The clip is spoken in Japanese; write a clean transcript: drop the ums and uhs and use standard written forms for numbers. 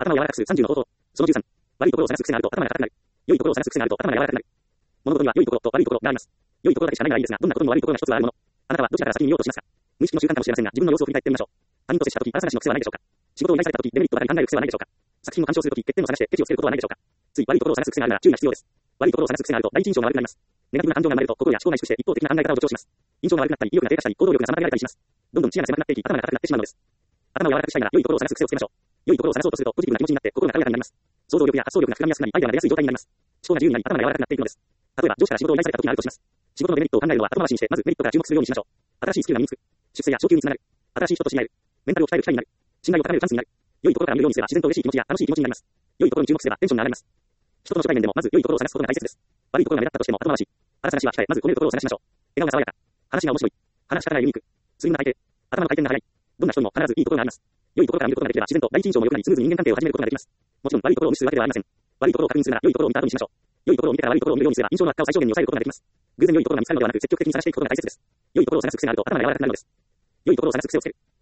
頭を柔らかくする30の方法。その13。悪いところを探す癖があると頭が硬くなる。良いところを探す癖があると頭が柔らかくなる。物事には良いところと悪いところがあります。良いところだけしかないならいいですが、どんなことにも悪いところが一つはあるもの。あなたはどちらから先に見ようとしますか？無意識の習慣かもしれませんが、自分の様子を振り返ってみましょう。他人と接したとき、荒探しの癖はないでしょうか？仕事を依頼されたとき、デメリットばかり考える癖はないでしょうか？作品を鑑賞するとき、欠点を探してケチをつけることはないでしょうか？つい悪いところを探す癖があるなら注意が必要です。悪いところを探す癖があると第一印象が悪くなります。ネガティブな感情が生まれると心や思考が萎縮して一方的な考え方を助長します。印象が悪くなったり、意欲が低下したり、行動力が妨げられたりします。どんどん視野が狭くなっていき、頭が硬くなってしまうのです。頭を柔らかくしたいなら良いところを探す癖をつけましょう。良いところを探そうとするとポジティブな気持ちになって心が軽やかになります。想像力や発想力が膨らみやすくなり、アイデアが出やすい状態になります。思考が自由になり、頭が柔らかくなっていくのです。例えば、上司から仕事を依頼された時があるとします。仕事のデメリットを考えるのは後回しにして、まずメリットから注目するようにしましょう。新しいスキルが身につく。出世や昇給につながる。新しい人と知り合える。メンタルを鍛える機会になる。信頼を高めるチャンスになる。良いところから見るようにすれば自然と嬉しい気持ちや楽しい気持ちになります。良いところに注目すればテンションが上がります。人との初対面でもまず良いところを探すことが大切です。悪いところが目立ったとしても後回し。荒探しは控え、まず褒めるところを探しましょう。笑顔が爽やか。話が面白い。話し方がユニーク。スリムな体型。頭の回転が速い。どんな人にも必ずいいところがあります。良いところから見ることができれば自然と第一印象も良くなり、スムーズに人間関係を始めることができます。もちろん悪いところを無視するわけではありません。悪いところを確認するなら良いところを見た後にしましょう。良いところを見てから悪いところを見るようにすれば印象の悪化を最小限に抑えることができます。偶然良いところが見つかるのではなく積極的に探していくことが大切です。良いところを探す癖があると頭が柔らかくなるのです。良いところを探す癖をつける。